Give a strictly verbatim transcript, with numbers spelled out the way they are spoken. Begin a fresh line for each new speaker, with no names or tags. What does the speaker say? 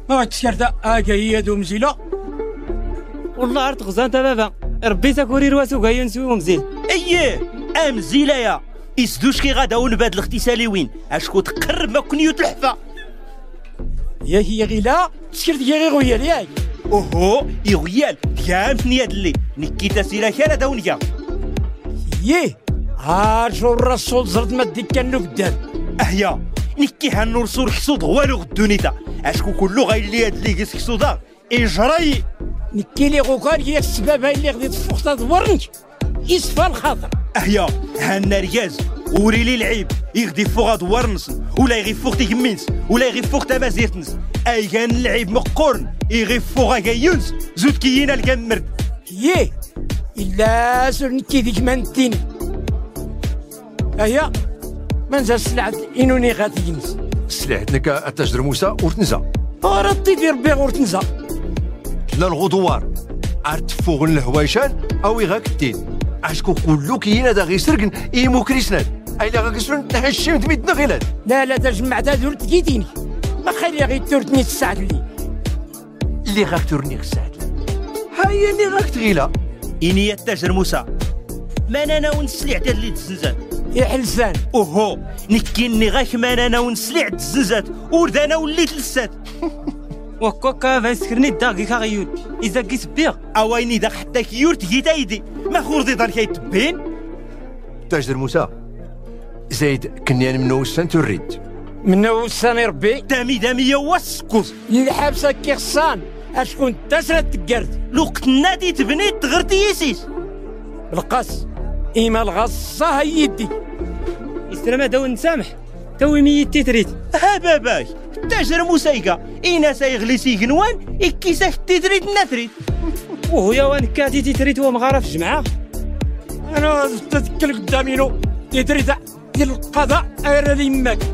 ما تسكرت اجا هي دو مزيله
والله عرفت غزان تا بابا ربي تاكوري رواسو كاين نسوي مزيل
اييه ام زيله يا يسدوش كي غادا ونباد الاغتسالي وين اشكو تقرب ما كنيوت الحفا
يا هي غيلا تسكرت يا غير غيال ياك
اوهو يغيال كام ثنيا دلي نكيتا سيلا كان داونيا
يه هاجو الرسول زرد ما ديك كانو قدام
اهيا نكي هالنور صور حسود والو غدونيتا اشكو كلو غايلي هاد لي كيس حسودا اجراي
نكي لي غوكار هي السبب اللي غدي تفوق تدورنك يصفى الخاطر
اهيا هانا رياز وري لي العيب يغدي فوق دوارنس ولا يغي فوق تيكمينس ولا يغي فوق تبازيرتنس اي كان العيب مقورن يغي فوق كايونس زود كيينا الكمرد
يه الا سر نكي ديك مانتيني اهيا منزل سلعة انوني غادي ينس
سلعتنك التاجر موسى ورتنزا
ردي دير بيغ ورتنزا
لا الغدوار عرت فوق الهوايشان او يغاك الدين عشكو كلو كينا دا غي سرقن ايمو كريسنان اي لا غاكسرن نهشم تميتنا غيلاد
لا لا تجمع تا دورت كيديني ما خلي غي تورتني الساعة اللي
اللي غاك تورني الساعة هاي اللي غاك تغيلا
إني التاجر موسى ما انا ونسلع تا اللي تزنزات
يا حلسان
اوهو نكيني غاك ما انا ونسلع تزنزات ورد انا وليت لسات
وكوكا فاسكرني داغي كاغيون اذا كيس بيغ
اويني داك حتى كيورت كي تايدي ما خوردي دار كيتبين
تاجر موسى زايد كنيان منو السن تريد
منو السن ربي
دامي دامي واسكوز
الحبسه كي خصان اشكون تسرت تقرد
لوقت نادي تبني تغرتي يسيس
القص ايما الغصه هي يدي
يستلم داو نسامح توي ميتي تريد
ها باباي تاجر موسيقى إنا سيغلي سيغنوان إكيساك تدريد نثريد
وهو يا وان كاتي تيتريد هو مغارة في الجمعة
انا تذكر قدامينو تدريد ديال القضاء غير ليماك